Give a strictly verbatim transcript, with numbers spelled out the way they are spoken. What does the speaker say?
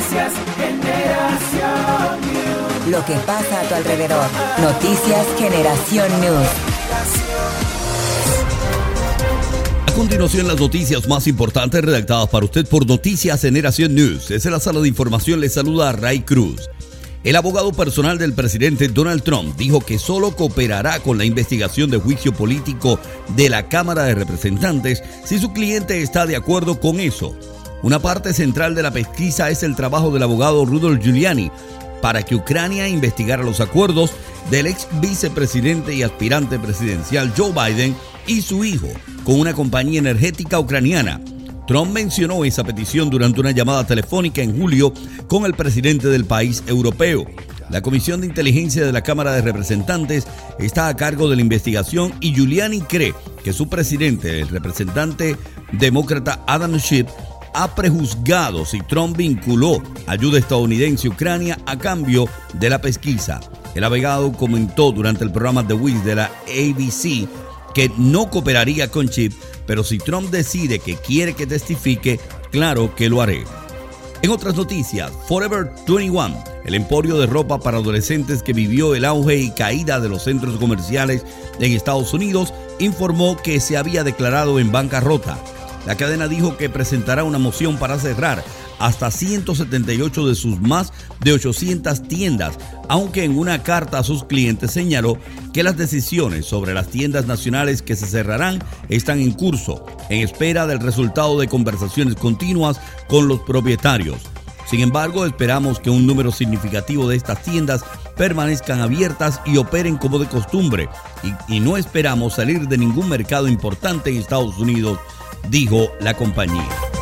Noticias Generación News. Lo que pasa a tu alrededor. Noticias Generación News. A continuación, las noticias más importantes redactadas para usted por Noticias Generación News. Desde la sala de información les saluda Ray Cruz. El abogado personal del presidente Donald Trump dijo que solo cooperará con la investigación de juicio político de la Cámara de Representantes si su cliente está de acuerdo con eso. Una parte central de la pesquisa es el trabajo del abogado Rudolph Giuliani para que Ucrania investigara los acuerdos del ex vicepresidente y aspirante presidencial Joe Biden y su hijo con una compañía energética ucraniana. Trump mencionó esa petición durante una llamada telefónica en julio con el presidente del país europeo. La Comisión de Inteligencia de la Cámara de Representantes está a cargo de la investigación y Giuliani cree que su presidente, el representante demócrata Adam Schiff, ha prejuzgado si Trump vinculó ayuda estadounidense a Ucrania a cambio de la pesquisa. El abogado comentó durante el programa The Week de la A B C que no cooperaría con Schiff, pero si Trump decide que quiere que testifique, claro que lo haré. En otras noticias, Forever veintiuno, el emporio de ropa para adolescentes que vivió el auge y caída de los centros comerciales en Estados Unidos, informó que se había declarado en bancarrota. La cadena dijo que presentará una moción para cerrar hasta ciento setenta y ocho de sus más de ochocientas tiendas, aunque en una carta a sus clientes señaló que las decisiones sobre las tiendas nacionales que se cerrarán están en curso, en espera del resultado de conversaciones continuas con los propietarios. Sin embargo, esperamos que un número significativo de estas tiendas permanezcan abiertas y operen como de costumbre, y, y no esperamos salir de ningún mercado importante en Estados Unidos, dijo la compañía.